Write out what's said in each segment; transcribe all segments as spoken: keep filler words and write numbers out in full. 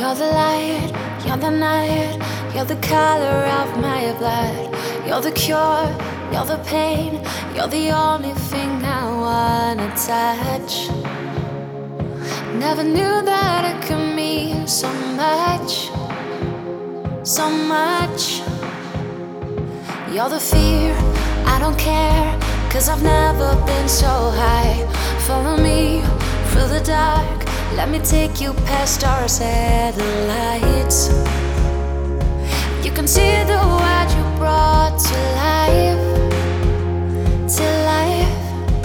You're the light, you're the night, you're the color of my blood. You're the cure, you're the pain, you're the only thing I wanna touch. Never knew that it could mean so much, so much. You're the fear, I don't care, 'cause I've never been so high. Follow me through the dark, let me take you past our satellites. You can see the world you brought to life, to life.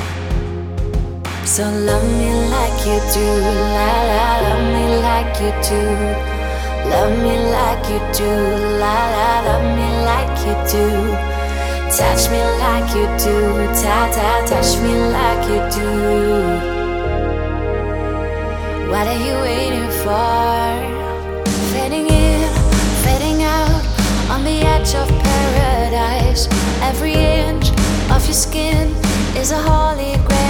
So love me like you do, la la, love me like you do. Love me like you do, la la, love me like you do. Touch me like you do, ta ta, touch me like you do. What are you waiting for? Fading in, fading out, on the edge of paradise. Every inch of your skin is a holy grail.